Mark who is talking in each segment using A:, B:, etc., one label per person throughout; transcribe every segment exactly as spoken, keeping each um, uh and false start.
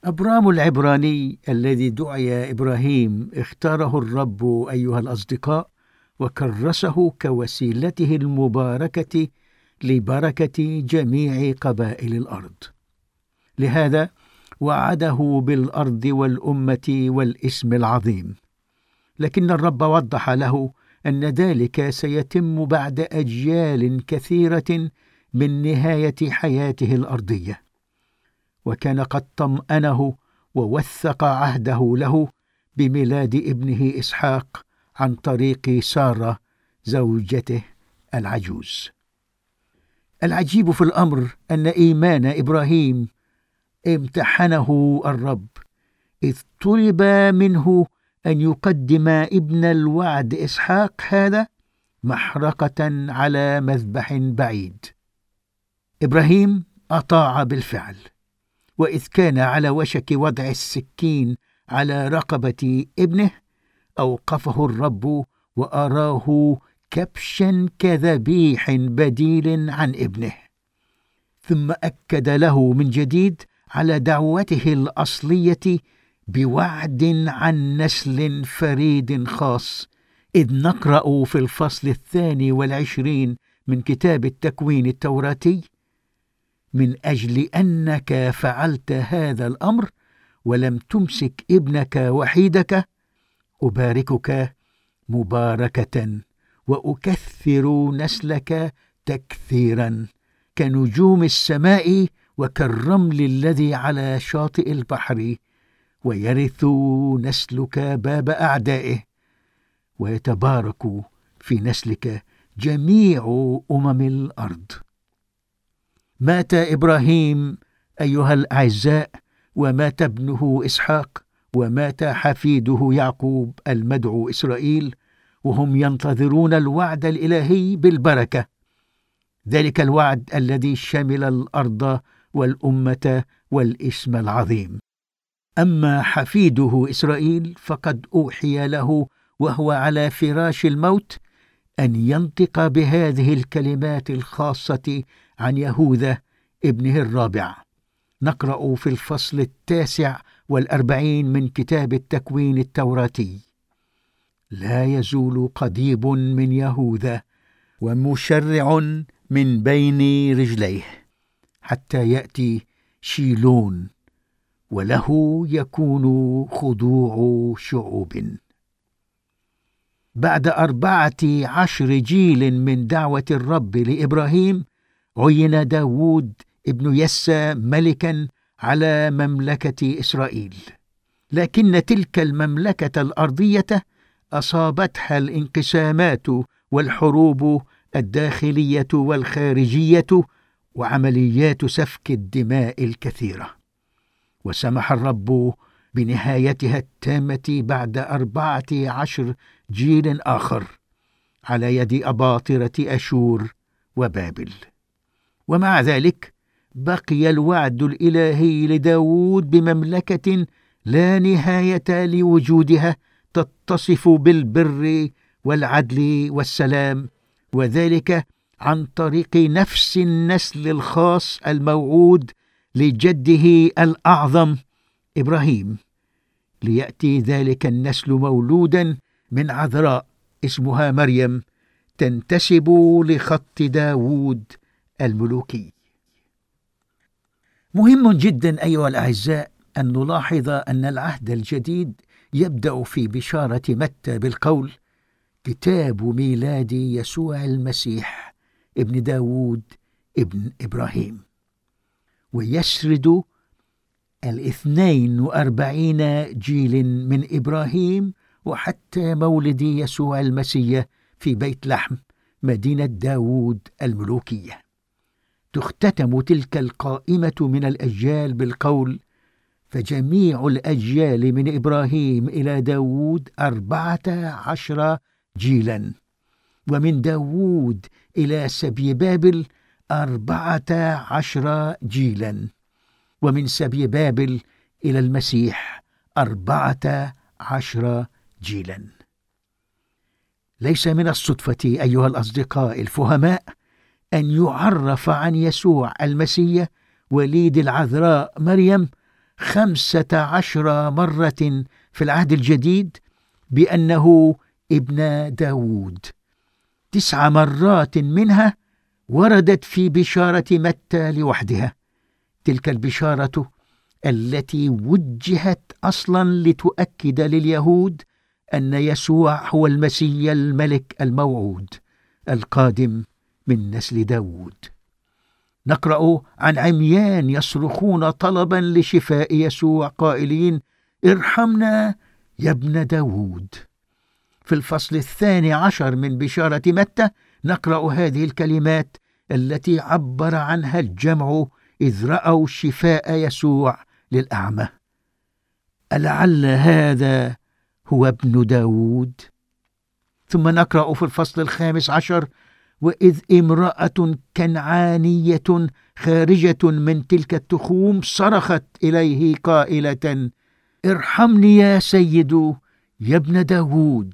A: أبرام العبراني الذي دعي إبراهيم اختاره الرب أيها الأصدقاء وكرسه كوسيلته المباركة لبركة جميع قبائل الأرض. لهذا وعده بالأرض والأمة والاسم العظيم، لكن الرب وضح له أن ذلك سيتم بعد أجيال كثيرة من نهاية حياته الأرضية، وكان قد طمأنه ووثق عهده له بميلاد ابنه إسحاق عن طريق سارة زوجته العجوز. العجيب في الأمر أن إيمان إبراهيم امتحنه الرب، إذ طلب منه أن يقدم ابن الوعد إسحاق هذا محرقة على مذبح بعيد. إبراهيم أطاع بالفعل، وإذ كان على وشك وضع السكين على رقبة ابنه أوقفه الرب وأراه كبشا كذبيح بديل عن ابنه، ثم أكد له من جديد على دعوته الأصلية بوعد عن نسل فريد خاص، إذ نقرأ في الفصل الثاني والعشرين من كتاب التكوين التوراتي: من أجل أنك فعلت هذا الأمر ولم تمسك ابنك وحيدك أباركك مباركة وأكثر نسلك تكثيرا كنجوم السماء وكالرمل الذي على شاطئ البحر، ويرث نسلك باب أعدائه، ويتبارك في نسلك جميع أمم الأرض. مات إبراهيم أيها الأعزاء، ومات ابنه إسحاق، ومات حفيده يعقوب المدعو إسرائيل، وهم ينتظرون الوعد الإلهي بالبركة، ذلك الوعد الذي شمل الأرض والأمة والاسم العظيم. أما حفيده إسرائيل فقد أوحي له وهو على فراش الموت أن ينطق بهذه الكلمات الخاصة عن يهوذا ابنه الرابع. نقرأ في الفصل التاسع والأربعين من كتاب التكوين التوراتي: لا يزول قضيب من يهوذا ومشرع من بين رجليه حتى يأتي شيلون، وله يكون خضوع شعوب. بعد أربعة عشر جيل من دعوة الرب لإبراهيم عين داود ابن يسى ملكا على مملكة إسرائيل، لكن تلك المملكة الأرضية أصابتها الانقسامات والحروب الداخلية والخارجية وعمليات سفك الدماء الكثيرة، وسمح الرب بنهايتها التامة بعد أربعة عشر جيل آخر على يد أباطرة أشور وبابل. ومع ذلك بقي الوعد الإلهي لداود بمملكة لا نهاية لوجودها تتصف بالبر والعدل والسلام، وذلك عن طريق نفس النسل الخاص الموعود لجده الأعظم إبراهيم، ليأتي ذلك النسل مولودا من عذراء اسمها مريم تنتسب لخط داود الملوكي. مهم جدا أيها الأعزاء أن نلاحظ أن العهد الجديد يبدأ في بشارة متى بالقول: كتاب ميلاد يسوع المسيح ابن داود ابن إبراهيم، ويسرد الاثنين وأربعين جيل من إبراهيم وحتى مولد يسوع المسيح في بيت لحم مدينة داود الملوكية. تختتم تلك القائمة من الأجيال بالقول: فجميع الأجيال من إبراهيم إلى داود أربعة عشر جيلا، ومن داود إلى سبي بابل أربعة عشر جيلا، ومن سبي بابل إلى المسيح أربعة عشر جيلا. ليس من الصدفة أيها الأصدقاء الفهماء أن يعرف عن يسوع المسيح وليد العذراء مريم خمسة عشر مرة في العهد الجديد بأنه ابن داود. تسع مرات منها وردت في بشارة متى لوحدها، تلك البشارة التي وجهت أصلا لتؤكد لليهود أن يسوع هو المسيا الملك الموعود القادم من نسل داود. نقرأ عن عميان يصرخون طلبا لشفاء يسوع قائلين: ارحمنا يا ابن داود. في الفصل الثاني عشر من بشارة متى نقرأ هذه الكلمات التي عبر عنها الجمع إذ رأوا شفاء يسوع للأعمى: ألعل هذا هو ابن داود؟ ثم نقرأ في الفصل الخامس عشر: وإذ امرأة كنعانية خارجة من تلك التخوم صرخت إليه قائلة: ارحمني يا سيد يا ابن داود.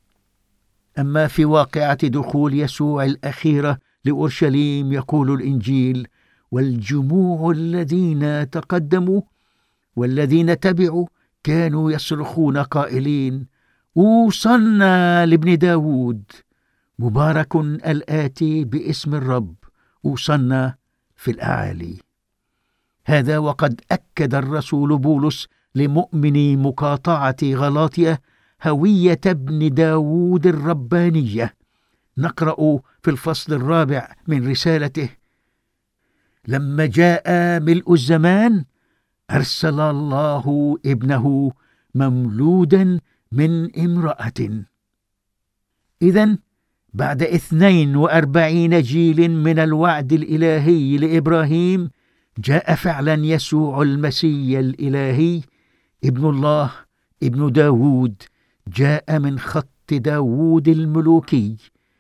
A: أما في واقعة دخول يسوع الأخيرة لأورشليم يقول الإنجيل: والجموع الذين تقدموا والذين تبعوا كانوا يصرخون قائلين: أوصلنا لابن داود، مبارك الآتي باسم الرب، أوصلنا في الأعالي. هذا وقد أكد الرسول بولس لمؤمني مقاطعة غلاطية هوية ابن داود الربانية. نقرأ في الفصل الرابع من رسالته: لما جاء ملء الزمان أرسل الله ابنه مملودا من امرأة. إذن بعد اثنين وأربعين جيل من الوعد الإلهي لإبراهيم جاء فعلا يسوع المسيح الإلهي ابن الله ابن داود، جاء من خط داود الملوكي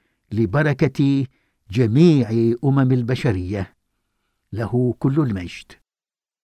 A: لبركة جميع أمم البشرية. له كل المجد.